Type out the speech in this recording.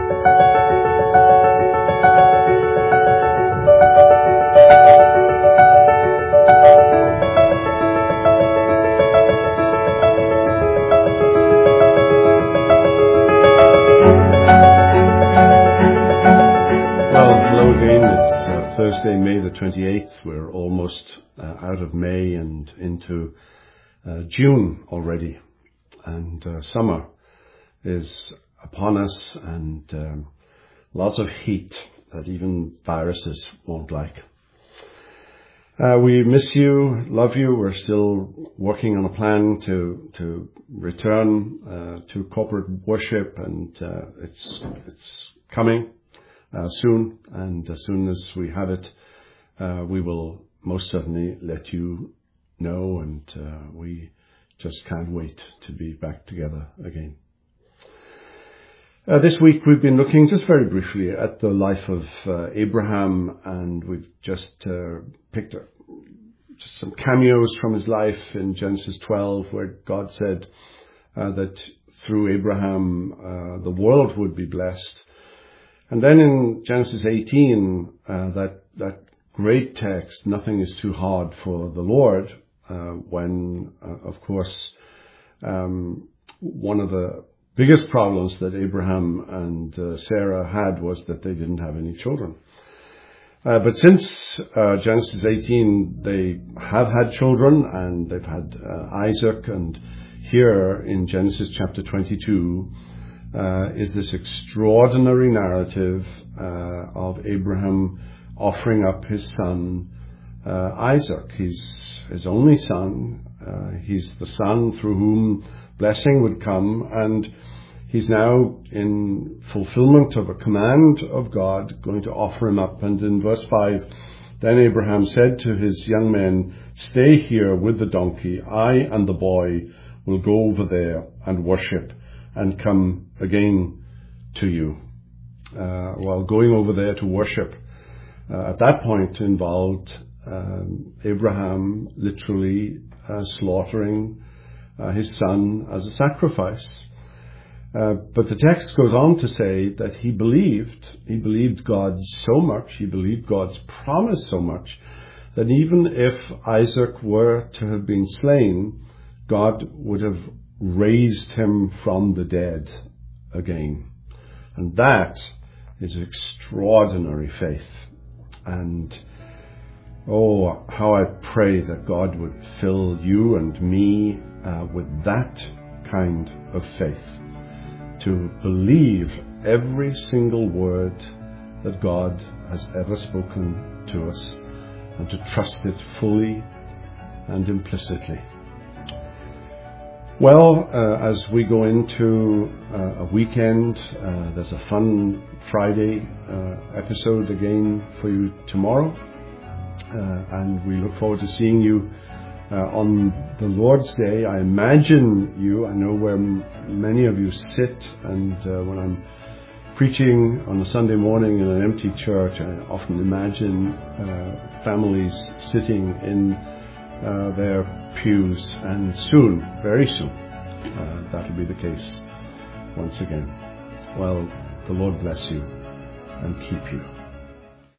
Thursday, May the 28th. We're almost out of May and into June already. And summer is upon us, and lots of heat that even viruses won't like. We miss you, love you. We're still working on a plan to return to corporate worship, and it's coming soon, and as soon as we have it, we will most certainly let you know, and we just can't wait to be back together again. This week we've been looking just very briefly at the life of Abraham, and we've just picked up just some cameos from his life in Genesis 12, where God said that through Abraham the world would be blessed. And then in Genesis 18, that great text, nothing is too hard for the Lord, when, of course, one of the biggest problems that Abraham and Sarah had was that they didn't have any children. But since Genesis 18, they have had children, and they've had Isaac, and here in Genesis chapter 22, is this extraordinary narrative of Abraham offering up his son Isaac. He's his only son. He's the son through whom blessing would come, and he's now in fulfillment of a command of God going to offer him up. And in verse 5, then Abraham said to his young men, "Stay here with the donkey. I and the boy will go over there and worship and come again to you." Well, going over there to worship at that point involved Abraham literally slaughtering his son as a sacrifice. But the text goes on to say that he believed God so much, he believed God's promise so much, that even if Isaac were to have been slain, God would have raised him from the dead again. And that is extraordinary faith. And oh, how I pray that God would fill you and me with that kind of faith, to believe every single word that God has ever spoken to us, and to trust it fully and implicitly. Well, as we go into a weekend, there's a fun Friday episode again for you tomorrow, and we look forward to seeing you on the Lord's Day. I know where many of you sit, and when I'm preaching on a Sunday morning in an empty church, I often imagine families sitting in their pews, and soon, very soon, that'll be the case once again. Well, the Lord bless you and keep you.